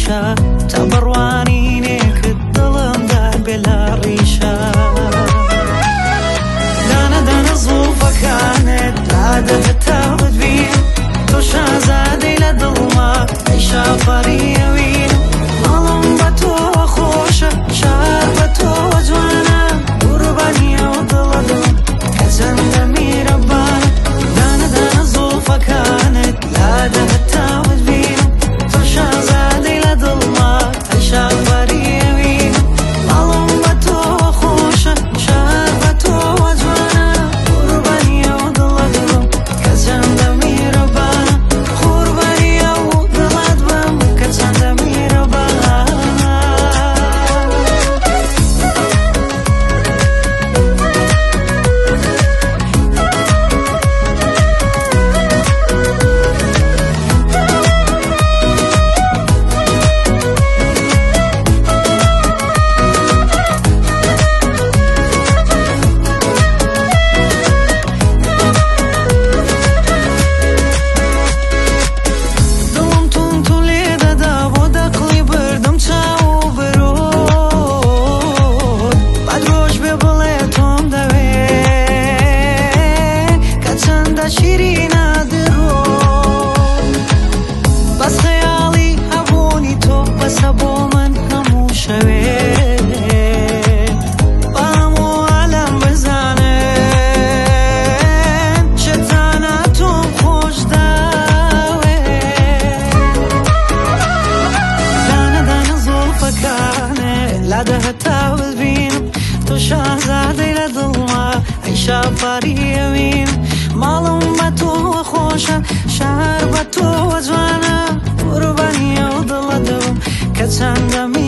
ڕیشە تا بڕوانینێکت دڵمدا بێ لە ڕیشە دانە دانە زوڵفەکانت لادەهە تاوت بین تۆ شازادەی لە دڵما ئەی شافەریەوین ماڵم بە تۆ خۆشە شار بە تۆ جوانە قوربانیە و دڵە دڵم کە چەندە میرەبانە دانە دانە زوڵفەکانت لادەهە تاوت بین تۆ شازادەی لە دڵما ئەی شافەریەوین ماڵم بە تۆ خۆشە شار بە تۆ جوانە قوربانیە و دڵە دڵم کە چەندە میرەبانە قوربانیە و دڵت بم کە چەندە میرەبانە دڵم تون تو لێ دەدا بۆ دەقڵی بردم چاو برۆت بەدرۆژ بێ بڵێ تۆم دەوێت کە چەندە شیرینە درۆت بەس خەیاڵی هەبوونی تۆ بەسە بۆ من هەموو شەوێت بە هەموو عالەم بزانن شەتانە تۆم خۆش داوێت دانە دانە زوڵفەکانت لادەهە تاوت بینم تۆ شازادەی لە دڵما ئەی شافەریەوین ماڵم بە تۆ خۆشە شار بە تۆ جوانە قوربانیە و دڵە دڵم کە چەندە